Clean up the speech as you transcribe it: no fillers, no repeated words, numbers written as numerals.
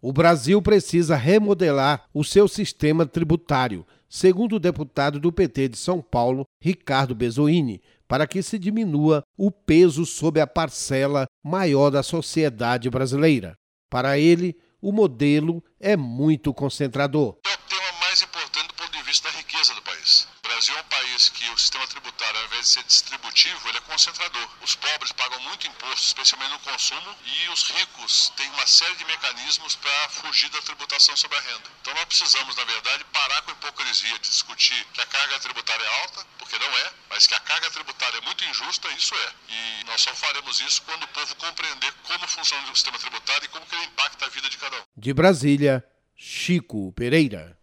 O Brasil precisa remodelar o seu sistema tributário, segundo o deputado do PT de São Paulo, Ricardo Bezoini, para que se diminua o peso sobre a parcela maior da sociedade brasileira. Para ele, o modelo é muito concentrador. É o tema mais importante do ponto de vista da riqueza do país. O Brasil é um país que o sistema tributário, ao invés de ser distributivo, ele é concentrador. Os pobres pagam muito imposto, especialmente no consumo, e os ricos têm uma série de mecanismos para fugir da tributação sobre a renda. Então nós precisamos, na verdade, parar com a hipocrisia de discutir que a carga tributária é alta, porque não é, mas que a carga tributária é muito injusta, isso é. E nós só faremos isso quando o povo compreender como funciona o sistema tributário e como que ele impacta a vida de cada um. De Brasília, Chico Pereira.